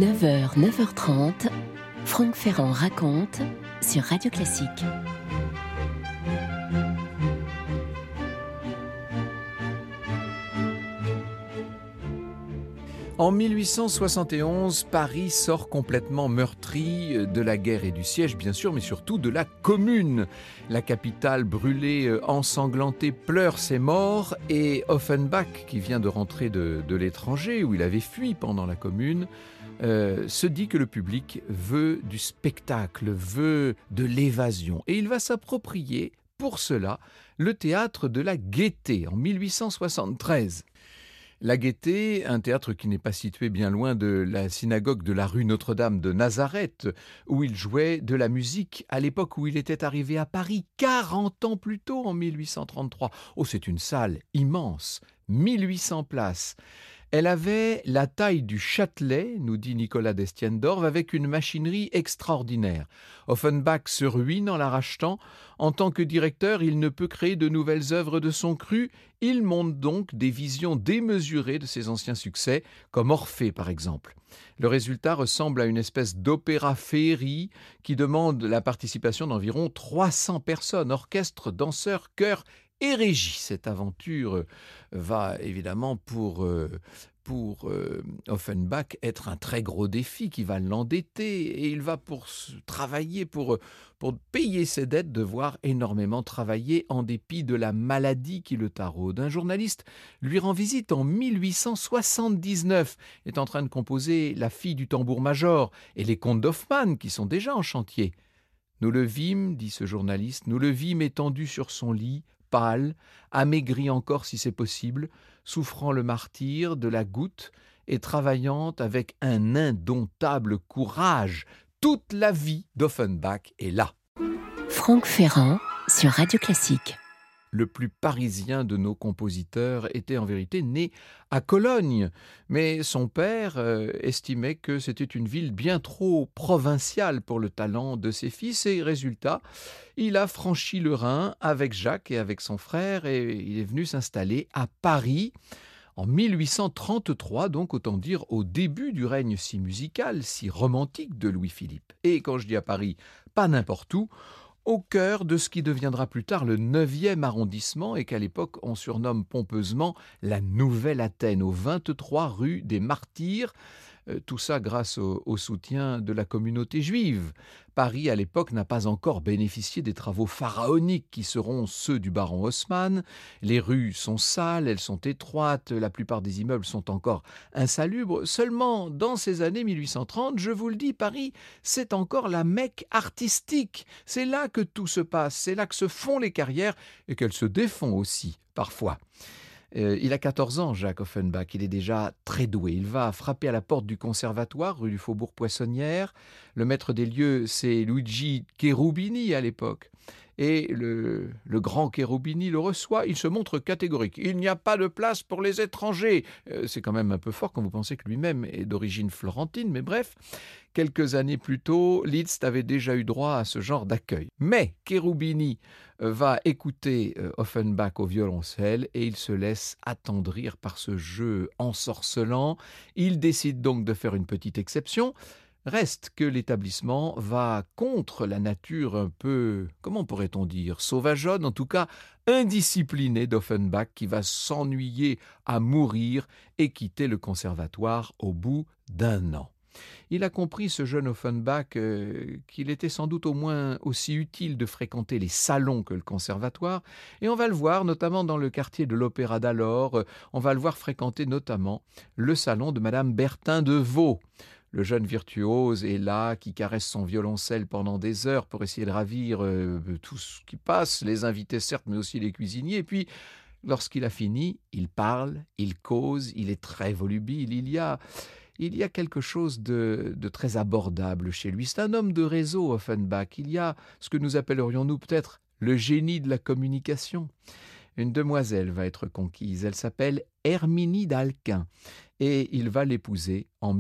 9h, 9h30, Franck Ferrand raconte sur Radio Classique. En 1871, Paris sort complètement meurtri de la guerre et du siège, bien sûr, mais surtout de la Commune. La capitale brûlée, ensanglantée, pleure ses morts et Offenbach, qui vient de rentrer de l'étranger, où il avait fui pendant la Commune, se dit que le public veut du spectacle, veut de l'évasion. Et il va s'approprier, pour cela, le théâtre de la Gaîté en 1873. La Gaîté, un théâtre qui n'est pas situé bien loin de la synagogue de la rue Notre-Dame de Nazareth, où il jouait de la musique à l'époque où il était arrivé à Paris, 40 ans plus tôt, en 1833. Oh, c'est une salle immense, 1800 places. Elle avait la taille du Châtelet, nous dit Nicolas Destienne-d'Orve, avec une machinerie extraordinaire. Offenbach se ruine en la rachetant. En tant que directeur, il ne peut créer de nouvelles œuvres de son cru. Il monte donc des visions démesurées de ses anciens succès, comme Orphée par exemple. Le résultat ressemble à une espèce d'opéra-féerie qui demande la participation d'environ 300 personnes, orchestre, danseurs, chœurs et régie. Cette aventure va évidemment pour Offenbach être un très gros défi qui va l'endetter et il va travailler pour payer ses dettes, devoir énormément travailler en dépit de la maladie qui le taraude. Un journaliste lui rend visite en 1879, est en train de composer La fille du tambour-major et les contes d'Hoffmann qui sont déjà en chantier. Nous le vîmes, dit ce journaliste, nous le vîmes étendu sur son lit, pâle, amaigri encore si c'est possible, souffrant le martyre de la goutte et travaillant avec un indomptable courage. Toute la vie d'Offenbach est là. Franck Ferrand sur Radio Classique. Le plus parisien de nos compositeurs était en vérité né à Cologne, mais son père estimait que c'était une ville bien trop provinciale pour le talent de ses fils et résultat, il a franchi le Rhin avec Jacques et avec son frère et il est venu s'installer à Paris en 1833, donc autant dire au début du règne si musical, si romantique de Louis-Philippe. Et quand je dis à Paris, pas n'importe où, au cœur de ce qui deviendra plus tard le 9e arrondissement et qu'à l'époque on surnomme pompeusement la Nouvelle Athènes, aux 23 rue des Martyrs. Tout ça grâce au soutien de la communauté juive. Paris, à l'époque, n'a pas encore bénéficié des travaux pharaoniques qui seront ceux du baron Haussmann. Les rues sont sales, elles sont étroites, la plupart des immeubles sont encore insalubres. Seulement, dans ces années 1830, je vous le dis, Paris, c'est encore la Mecque artistique. C'est là que tout se passe, c'est là que se font les carrières et qu'elles se défont aussi, parfois. Il a 14 ans, Jacques Offenbach, il est déjà très doué. Il va frapper à la porte du conservatoire, rue du Faubourg-Poissonnière. Le maître des lieux, c'est Luigi Cherubini à l'époque. Et le grand Cherubini le reçoit, il se montre catégorique. Il n'y a pas de place pour les étrangers. C'est quand même un peu fort quand vous pensez que lui-même est d'origine florentine, mais bref. Quelques années plus tôt, Liszt avait déjà eu droit à ce genre d'accueil. Mais Cherubini va écouter Offenbach au violoncelle et il se laisse attendrir par ce jeu ensorcelant. Il décide donc de faire une petite exception. Reste que l'établissement va contre la nature un peu, comment pourrait-on dire, sauvageonne, en tout cas indisciplinée d'Offenbach qui va s'ennuyer à mourir et quitter le conservatoire au bout d'1 an. Il a compris, ce jeune Offenbach, qu'il était sans doute au moins aussi utile de fréquenter les salons que le conservatoire, et on va le voir notamment dans le quartier de l'Opéra d'alors, on va le voir fréquenter notamment le salon de Madame Bertin de Vaux. Le jeune virtuose est là, qui caresse son violoncelle pendant des heures pour essayer de ravir tout ce qui passe, les invités certes, mais aussi les cuisiniers. Et puis, lorsqu'il a fini, il parle, il cause, il est très volubile. Il y a quelque chose de très abordable chez lui. C'est un homme de réseau, Offenbach. Il y a ce que nous appellerions-nous peut-être le génie de la communication. Une demoiselle va être conquise. Elle s'appelle Herminie d'Alquin. Et il va l'épouser en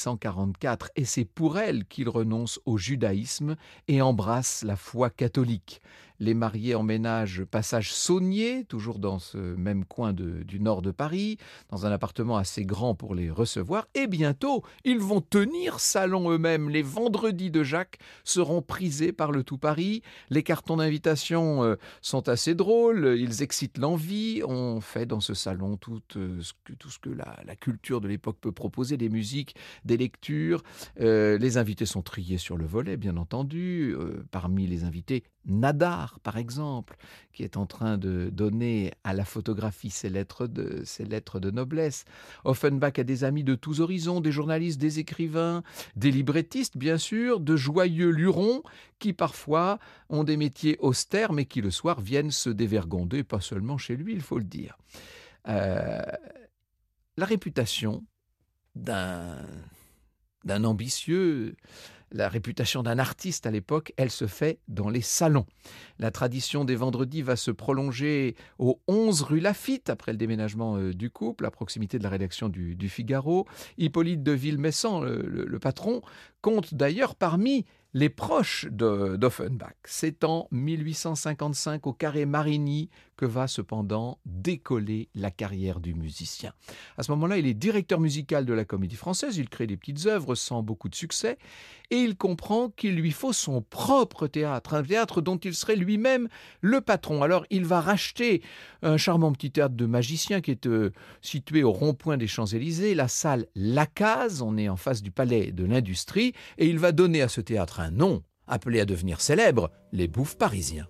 1844. Et c'est pour elle qu'il renonce au judaïsme et embrasse la foi catholique. les mariés emménagent passage Saunier, toujours dans ce même coin du nord de Paris, dans un appartement assez grand pour les recevoir. Et bientôt, ils vont tenir salon eux-mêmes. Les vendredis de Jacques seront prisés par le tout Paris. Les cartons d'invitation sont assez drôles, ils excitent l'envie. On fait dans ce salon tout ce que la culture de l'époque peut proposer, des musiques, des lectures. Les invités sont triés sur le volet, bien entendu. Parmi les invités, Nadar, par exemple, qui est en train de donner à la photographie ses lettres de noblesse. Offenbach a des amis de tous horizons, des journalistes, des écrivains, des librettistes, bien sûr, de joyeux lurons qui parfois ont des métiers austères, mais qui le soir viennent se dévergonder, pas seulement chez lui, il faut le dire. La réputation d'un ambitieux, la réputation d'un artiste à l'époque, elle se fait dans les salons. La tradition des vendredis va se prolonger au 11 rue Laffitte, après le déménagement du couple, à proximité de la rédaction du Figaro. Hippolyte de Villemessant, le patron, compte d'ailleurs parmi les proches d'Offenbach. C'est en 1855 au Carré Marigny que va cependant décoller la carrière du musicien. À ce moment-là, il est directeur musical de la Comédie Française, il crée des petites œuvres sans beaucoup de succès, et il comprend qu'il lui faut son propre théâtre, un théâtre dont il serait lui-même le patron. Alors il va racheter un charmant petit théâtre de magicien qui est situé au rond-point des Champs-Élysées, la salle La Case, on est en face du palais de l'Industrie, et il va donner à ce théâtre un nom, appelé à devenir célèbre, les Bouffes parisiens.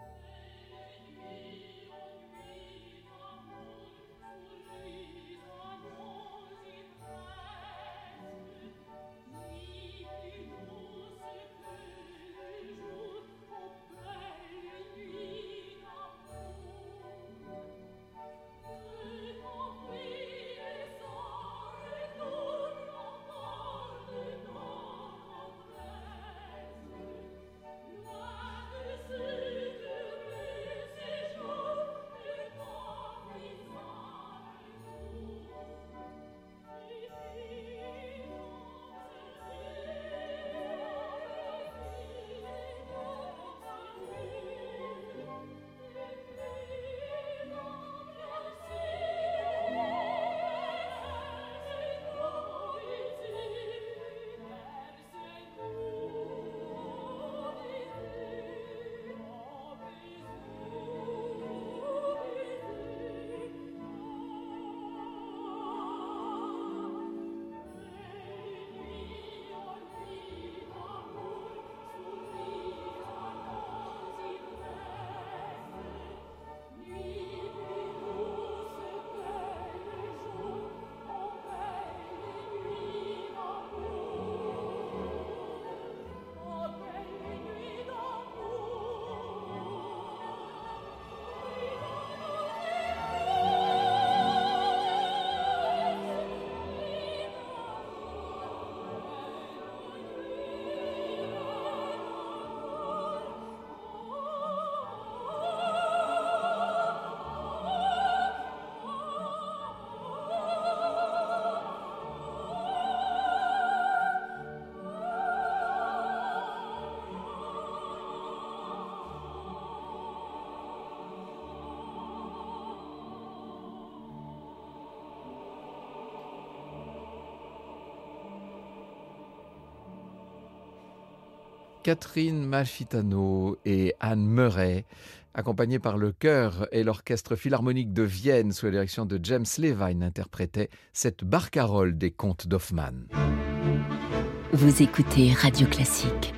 Catherine Malfitano et Anne Murray, accompagnés par le chœur et l'orchestre philharmonique de Vienne sous la direction de James Levine, interprétaient cette barcarolle des contes d'Hoffmann. Vous écoutez Radio Classique.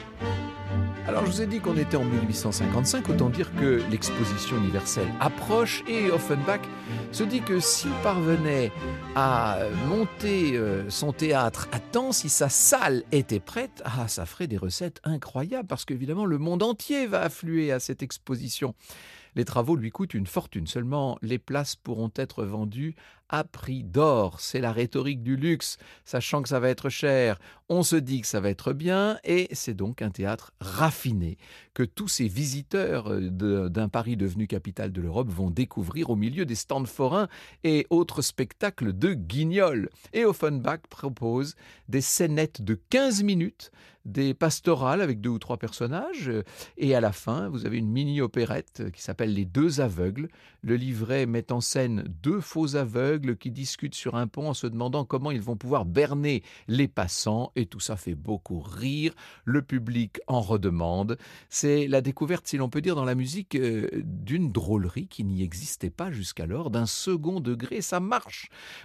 Alors je vous ai dit qu'on était en 1855, autant dire que l'exposition universelle approche et Offenbach se dit que s'il parvenait à monter son théâtre à temps, si sa salle était prête, ça ferait des recettes incroyables parce qu'évidemment le monde entier va affluer à cette exposition. Les travaux lui coûtent une fortune. Seulement, les places pourront être vendues à prix d'or. C'est la rhétorique du luxe. Sachant que ça va être cher, on se dit que ça va être bien, et c'est donc un théâtre raffiné que tous ces visiteurs d'un Paris devenu capitale de l'Europe vont découvrir au milieu des stands forains et autres spectacles de guignols. Et Offenbach propose des scénettes de 15 minutes, des pastorales avec 2 ou 3 personnages, et à la fin, vous avez une mini-opérette qui s'appelle Les Deux Aveugles. Le livret met en scène 2 faux aveugles qui discutent sur un pont en se demandant comment ils vont pouvoir berner les passants, et tout ça fait beaucoup rire. Le public en redemande. C'est la découverte, si l'on peut dire, dans la musique, d'une drôlerie qui n'y existait pas jusqu'alors, d'un second degré. Ça marche.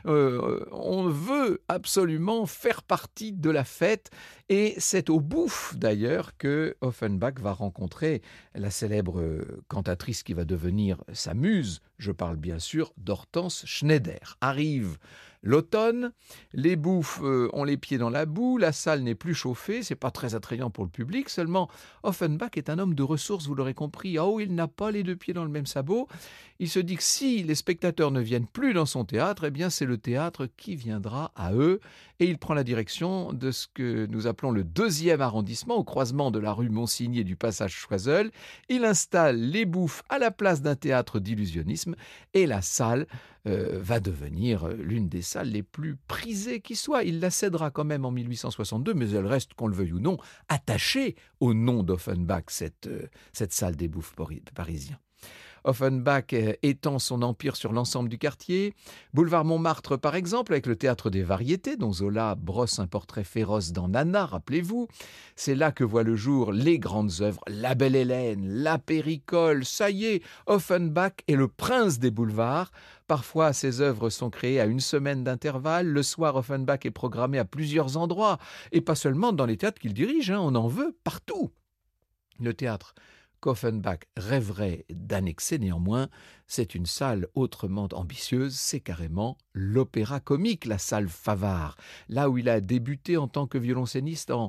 On veut absolument faire partie de la fête, et c'est au Bouffe d'ailleurs que Offenbach va rencontrer la célèbre cantatrice qui va devenir sa muse. Je parle bien sûr d'Hortense Schneider. Arrive l'automne, les Bouffes ont les pieds dans la boue, la salle n'est plus chauffée, c'est pas très attrayant pour le public, seulement Offenbach est un homme de ressources, vous l'aurez compris. Oh, il n'a pas les 2 pieds dans le même sabot. Il se dit que si les spectateurs ne viennent plus dans son théâtre, eh bien c'est le théâtre qui viendra à eux, et il prend la direction de ce que nous appelons le 2e arrondissement, au croisement de la rue Monsigny et du passage Choiseul. Il installe les Bouffes à la place d'un théâtre d'illusionnisme, et la salle va devenir l'une des salles les plus prisées qui soit. Il la cédera quand même en 1862, mais elle reste, qu'on le veuille ou non, attachée au nom d'Offenbach, cette salle des Bouffes parisiens. Offenbach étend son empire sur l'ensemble du quartier. Boulevard Montmartre, par exemple, avec le Théâtre des Variétés, dont Zola brosse un portrait féroce dans Nana, rappelez-vous. C'est là que voient le jour les grandes œuvres, La Belle Hélène, La Péricole. Ça y est, Offenbach est le prince des boulevards. Parfois, ces œuvres sont créées à 1 semaine d'intervalle. Le soir, Offenbach est programmé à plusieurs endroits, et pas seulement dans les théâtres qu'il dirige, on en veut partout. Le théâtre qu'Offenbach rêverait d'annexer, néanmoins, c'est une salle autrement ambitieuse, c'est carrément l'Opéra Comique, la salle Favart, là où il a débuté en tant que violoncelliste en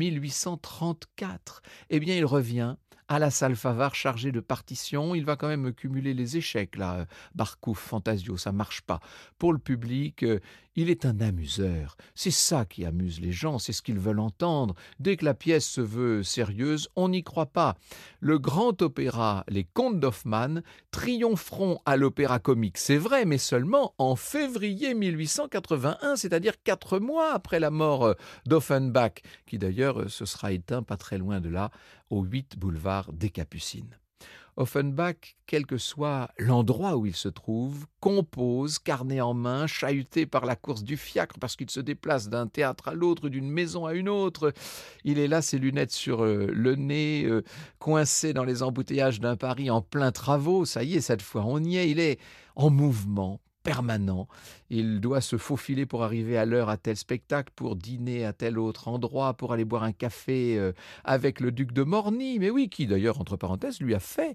1834. Eh bien, il revient à la salle Favart chargée de partitions. Il va quand même cumuler les échecs, là. Barcouf, Fantasio, ça marche pas. Pour le public, il est un amuseur. C'est ça qui amuse les gens, c'est ce qu'ils veulent entendre. Dès que la pièce se veut sérieuse, on n'y croit pas. Le grand opéra, les Contes d'Hoffmann, triompheront à l'Opéra Comique, c'est vrai, mais seulement en février 1881, c'est-à-dire 4 mois après la mort d'Offenbach, qui d'ailleurs se sera éteint pas très loin de là, au 8 boulevard des Capucines. Offenbach, quel que soit l'endroit où il se trouve, compose, carnet en main, chahuté par la course du fiacre parce qu'il se déplace d'un théâtre à l'autre, d'une maison à une autre. Il est là, ses lunettes sur le nez, coincé dans les embouteillages d'un Paris en plein travaux. Ça y est, cette fois, on y est. Il est en mouvement permanent. Il doit se faufiler pour arriver à l'heure à tel spectacle, pour dîner à tel autre endroit, pour aller boire un café avec le duc de Morny, mais oui, qui d'ailleurs, entre parenthèses, lui a fait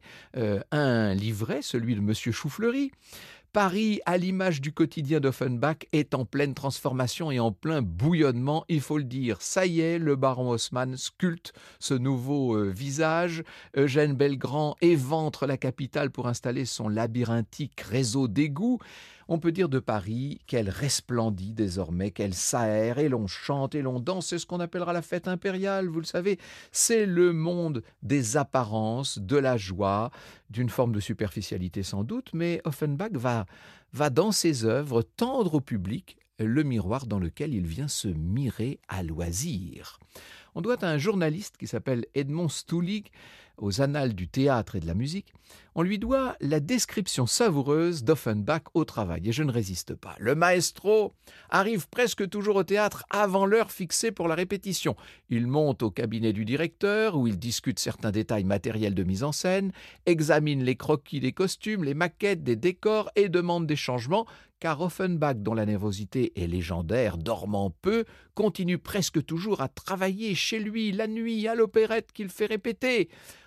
un livret, celui de Monsieur Choufleury. Paris, à l'image du quotidien d'Offenbach, est en pleine transformation et en plein bouillonnement, il faut le dire. Ça y est, le baron Haussmann sculpte ce nouveau visage. Eugène Belgrand éventre la capitale pour installer son labyrinthique réseau d'égouts. On peut dire de Paris qu'elle resplendit désormais, qu'elle s'aère, et l'on chante et l'on danse. C'est ce qu'on appellera la fête impériale, vous le savez. C'est le monde des apparences, de la joie, d'une forme de superficialité sans doute, mais Offenbach va dans ses œuvres tendre au public le miroir dans lequel il vient se mirer à loisir. On doit à un journaliste qui s'appelle Edmond Stulig, aux Annales du théâtre et de la musique, on lui doit la description savoureuse d'Offenbach au travail. Et je ne résiste pas. Le maestro arrive presque toujours au théâtre avant l'heure fixée pour la répétition. Il monte au cabinet du directeur, où il discute certains détails matériels de mise en scène, examine les croquis des costumes, les maquettes des décors et demande des changements, car Offenbach, dont la nervosité est légendaire, dormant peu, continue presque toujours à travailler chez lui, la nuit, à l'opérette qu'il fait répéter.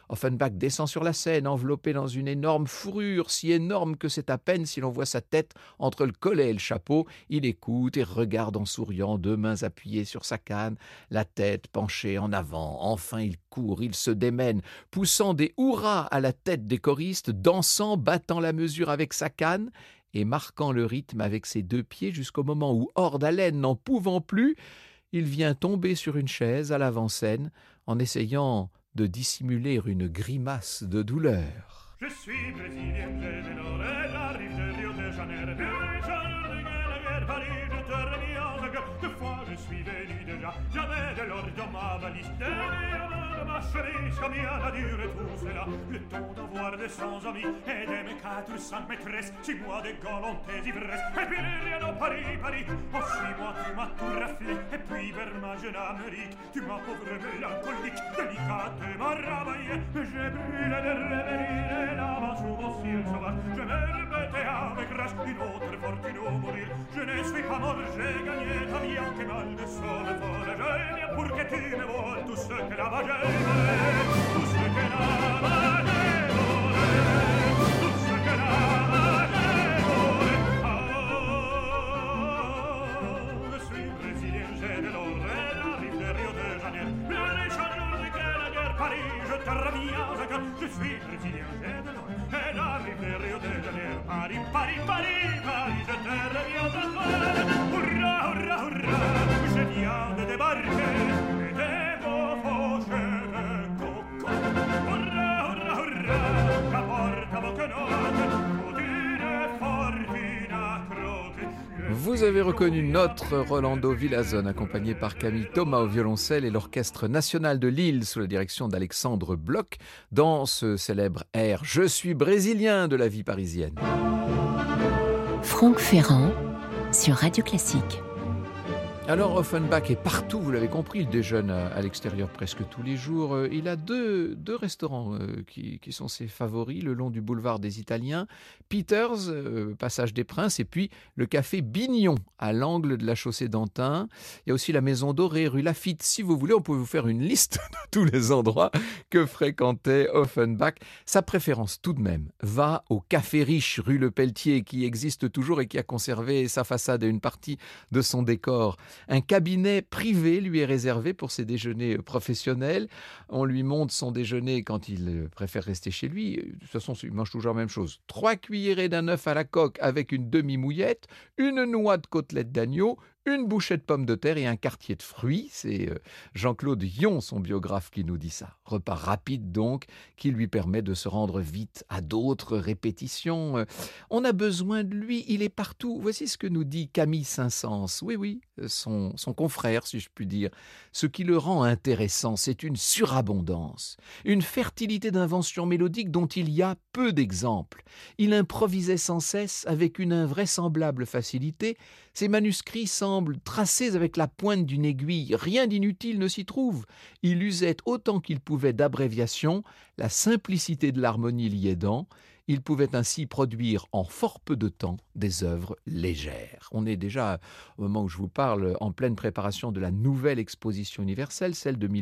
Offenbach descend sur la scène, enveloppé dans une énorme fourrure, si énorme que c'est à peine si l'on voit sa tête entre le collet et le chapeau. Il écoute et regarde en souriant, deux mains appuyées sur sa canne, la tête penchée en avant. Enfin, il court, il se démène, poussant des hurrahs à la tête des choristes, dansant, battant la mesure avec sa canne et marquant le rythme avec ses deux pieds jusqu'au moment où, hors d'haleine, n'en pouvant plus, il vient tomber sur une chaise à l'avant-scène en essayant de dissimuler une grimace de douleur. Je suis brésilien, j'ai des l'or, elle arrive de Rio de Janeiro. Paris, je te remis en gueule. Deux fois je suis venu déjà, j'avais de l'or dans ma valise. De ma chemise, comme il y en a duré tout cela. Le temps d'avoir de 100 amis et d'aimer 400 maîtresses. 6 mois de galantés ivresses. Et puis rien au Paris. En 6 mois tu m'as tout raflé. Et puis vers ma jeune Amérique, tu m'as pauvre mélancolique, délicatement ramaillé. Mais j'ai brûlé de rêveries et là-bas sous vos cils sauvages. Je me répétais avec rage une autre fortune au mourir. Je ne suis pas mort, j'ai gagné ta vie en que mal de sole folle. Je viens pour que tu me voles tout ce que là-bas j'ai volé. Tout ce que là-bas j'ai volé. Tout ce que là-bas j'ai volé. Je suis brésilien, j'ai de l'or, elle arrive de Rio de Janeiro. Le méchant de la guerre, Paris, je te remis en cœur. Je suis brésilien, j'ai de l'or, elle arrive de Rio de Janeiro. Paris, je te reviens en cœur. Hurrah, hurrah, hurrah, je viens de débarquer et des beaux fauchés de coco. Hurrah, hurrah, hurrah, qu'apporte à vos quenottes toute une fortune à croquer. Vous avez reconnu notre Rolando Villazón, accompagné par Camille Thomas au violoncelle et l'Orchestre national de Lille sous la direction d'Alexandre Bloch dans ce célèbre air « Je suis brésilien » de la vie parisienne. Franck Ferrand sur Radio Classique. Alors Offenbach est partout, vous l'avez compris, il déjeune à l'extérieur presque tous les jours. Il a deux restaurants qui sont ses favoris, le long du boulevard des Italiens, Peters, passage des Princes, et puis le café Bignon, à l'angle de la chaussée d'Antin. Il y a aussi la Maison Dorée, rue Laffitte. Si vous voulez, on peut vous faire une liste de tous les endroits que fréquentait Offenbach. Sa préférence tout de même va au Café Riche, rue Le Pelletier, qui existe toujours et qui a conservé sa façade et une partie de son décor. Un cabinet privé lui est réservé pour ses déjeuners professionnels. On lui monte son déjeuner quand il préfère rester chez lui. De toute façon, il mange toujours la même chose. 3 cuillerées d'un œuf à la coque avec une demi-mouillette, une noix de côtelette d'agneau, une bouchée de pommes de terre et un quartier de fruits. C'est Jean-Claude Yon, son biographe, qui nous dit ça. Repas rapide donc, qui lui permet de se rendre vite à d'autres répétitions. On a besoin de lui, il est partout. Voici ce que nous dit Camille Saint-Saëns. Oui, son confrère, si je puis dire. Ce qui le rend intéressant, c'est une surabondance, une fertilité d'inventions mélodiques dont il y a peu d'exemples. Il improvisait sans cesse avec une invraisemblable facilité. Ses manuscrits semblent tracés avec la pointe d'une aiguille. Rien d'inutile ne s'y trouve. Il usait autant qu'il pouvait d'abréviations, la simplicité de l'harmonie l'y aidant. Il pouvait ainsi produire en fort peu de temps des œuvres légères. On est déjà, au moment où je vous parle, en pleine préparation de la nouvelle exposition universelle, celle de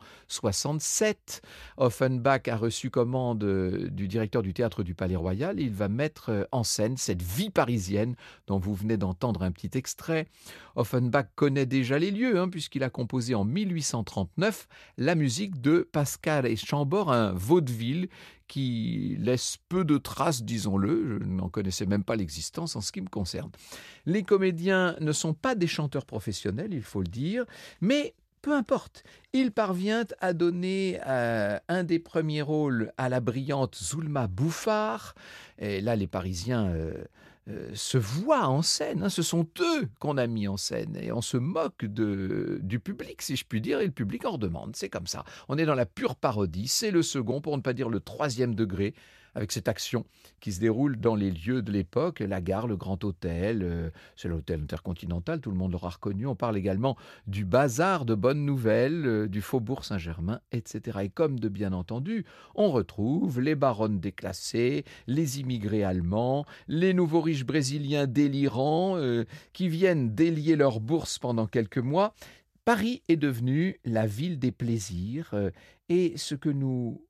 1867. Offenbach a reçu commande du directeur du théâtre du Palais Royal. Il va mettre en scène cette vie parisienne dont vous venez d'entendre un petit extrait. Offenbach connaît déjà les lieux, puisqu'il a composé en 1839 la musique de Pascal et Chambord, un vaudeville qui laisse peu de traces, disons-le. Je n'en connaissais même pas l'existence en ce qui me concerne. Les comédiens ne sont pas des chanteurs professionnels, il faut le dire, mais peu importe. Il parvient à donner un des premiers rôles à la brillante Zulma Bouffard. Et là, les Parisiens se voient en scène. Ce sont eux qu'on a mis en scène. Et on se moque du public, si je puis dire, et le public en redemande. C'est comme ça. On est dans la pure parodie. C'est le second, pour ne pas dire le 3e degré, avec cette action qui se déroule dans les lieux de l'époque, la gare, le Grand Hôtel, c'est l'hôtel Intercontinental, tout le monde l'aura reconnu. On parle également du bazar de Bonne Nouvelle, du Faubourg Saint-Germain, etc. Et comme de bien entendu, on retrouve les baronnes déclassées, les immigrés allemands, les nouveaux riches brésiliens délirants qui viennent délier leur bourse pendant quelques mois. Paris est devenu la ville des plaisirs et ce que nous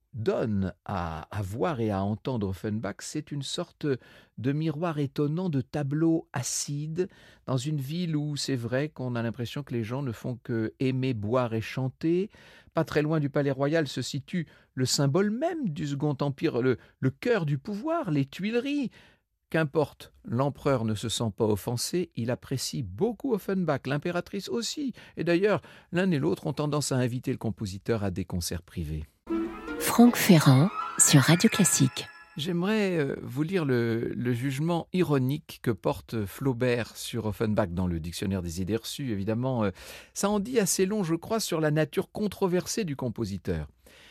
donne à voir et à entendre Offenbach, c'est une sorte de miroir étonnant, de tableau acide, dans une ville où c'est vrai qu'on a l'impression que les gens ne font que aimer, boire et chanter. Pas très loin du Palais Royal se situe le symbole même du Second Empire, le cœur du pouvoir, les Tuileries. Qu'importe, l'empereur ne se sent pas offensé, il apprécie beaucoup Offenbach, l'impératrice aussi. Et d'ailleurs, l'un et l'autre ont tendance à inviter le compositeur à des concerts privés. Franck Ferrand sur Radio Classique. J'aimerais vous lire le jugement ironique que porte Flaubert sur Offenbach dans le dictionnaire des idées reçues, évidemment. Ça en dit assez long, je crois, sur la nature controversée du compositeur.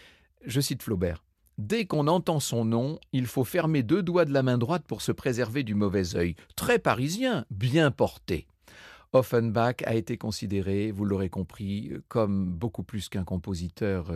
Je cite Flaubert. « Dès qu'on entend son nom, il faut fermer 2 doigts de la main droite pour se préserver du mauvais œil. Très parisien, bien porté. » Offenbach a été considéré, vous l'aurez compris, comme beaucoup plus qu'un compositeur.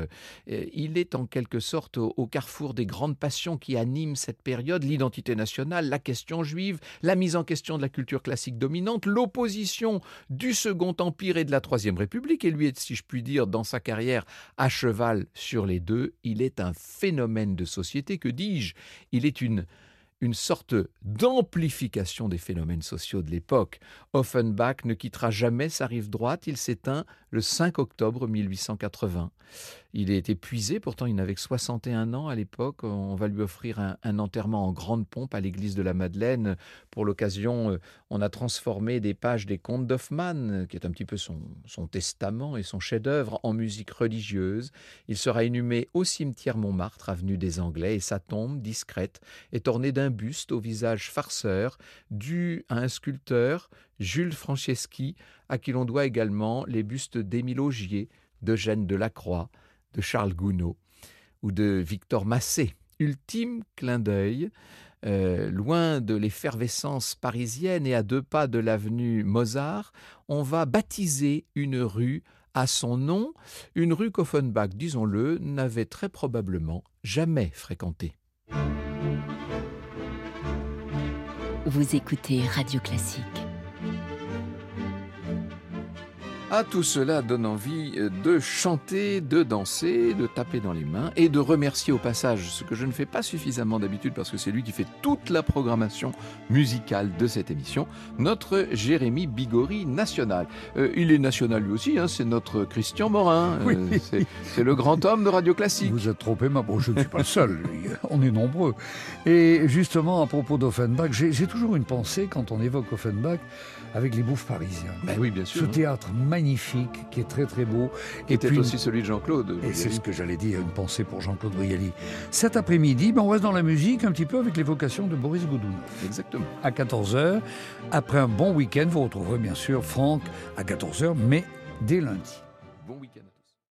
Il est en quelque sorte au carrefour des grandes passions qui animent cette période, l'identité nationale, la question juive, la mise en question de la culture classique dominante, l'opposition du Second Empire et de la Troisième République. Et lui est, si je puis dire, dans sa carrière, à cheval sur les deux. Il est un phénomène de société, que dis-je ? Il est une sorte d'amplification des phénomènes sociaux de l'époque. Offenbach ne quittera jamais sa rive droite, il s'éteint le 5 octobre 1880. Il est épuisé, pourtant il n'avait que 61 ans à l'époque. On va lui offrir un enterrement en grande pompe à l'église de la Madeleine. Pour l'occasion, on a transformé des pages des contes d'Hoffmann, qui est un petit peu son testament et son chef-d'œuvre, en musique religieuse. Il sera inhumé au cimetière Montmartre, avenue des Anglais, et sa tombe, discrète, est ornée d'un buste au visage farceur, dû à un sculpteur, Jules Franceschi, à qui l'on doit également les bustes d'Émile Augier, d'Eugène Delacroix, de Charles Gounod ou de Victor Massé. Ultime clin d'œil, loin de l'effervescence parisienne et à 2 pas de l'avenue Mozart, on va baptiser une rue à son nom, une rue qu'Offenbach, disons-le, n'avait très probablement jamais fréquentée. Vous écoutez Radio Classique. Ah, tout cela donne envie de chanter, de danser, de taper dans les mains et de remercier au passage, ce que je ne fais pas suffisamment d'habitude parce que c'est lui qui fait toute la programmation musicale de cette émission, notre Jérémy Bigori national. Il est national lui aussi, hein, c'est notre Christian Morin, Oui. C'est le grand homme de Radio Classique. Vous êtes trop aimable. Bon, je ne suis pas le seul, on est nombreux. Et justement, à propos d'Offenbach, j'ai toujours une pensée quand on évoque Offenbach avec les Bouffes parisiens. Ben oui, bien sûr. Ce théâtre magnifique qui est très très beau. Qui était aussi celui de Jean-Claude. Et c'est ce que j'allais dire, une pensée pour Jean-Claude Brialy. Cet après-midi, on reste dans la musique un petit peu avec l'évocation de Boris Goudoun. Exactement. À 14h, après un bon week-end, vous retrouverez bien sûr Franck à 14h, mais dès lundi. Bon week-end.